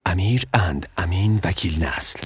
امیر اند امین وکیل نسل.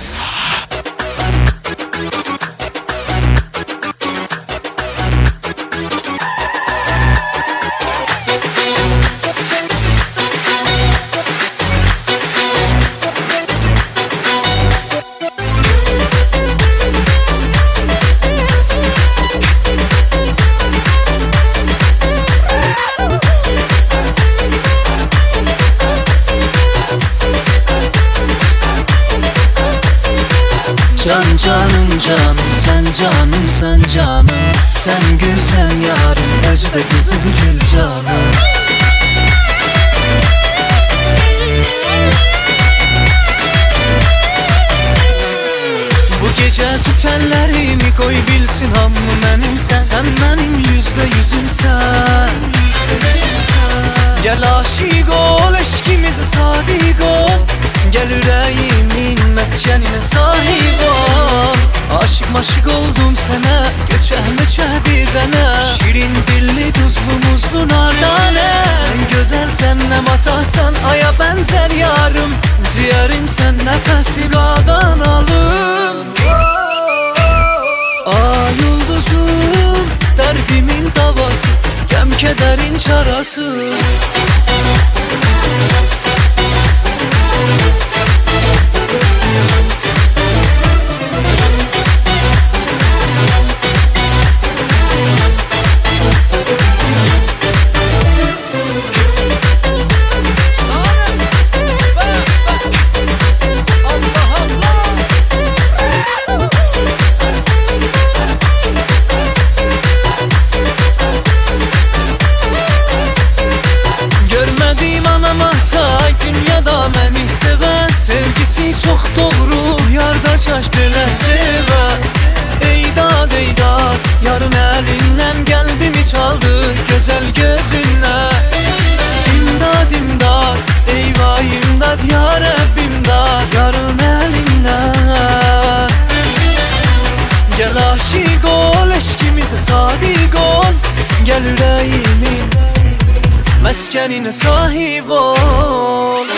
Can canım canım, sen canımsan canım. Sen gülsen yarım, özü de kızıl gül canım. Bu gece tütenlerimi koy bilsin hamı menimsen. Sen benim %100'ümsen. Gel aşık ol, eşkimize sadık ol. Gel yüreğimin meskenine sahip ol. Aşık maşık oldum sana, göçe möçe bir dene. Şirin dilli tuzlu muzlu nardane. Sen güzelsen ne matasan, aya benzer yarım. Ciğerim sen nefesi qadan alım. Ay yıldızım, derdimin davası, gəm kederin çarası. Dünyada məni sevən, sevgisi çox doğru, yarda çaş belə sevən. Eydad eydad, yarın əlindən qəlbimi çaldı, gözəl gözündən. İmdad imdad, eyvah imdad, ya Rəbbim dad, yarın əlindən. Gəl aşiq ol, eşkimizə sadiq ol. Gəl ürəyimin meskenine sahip ol.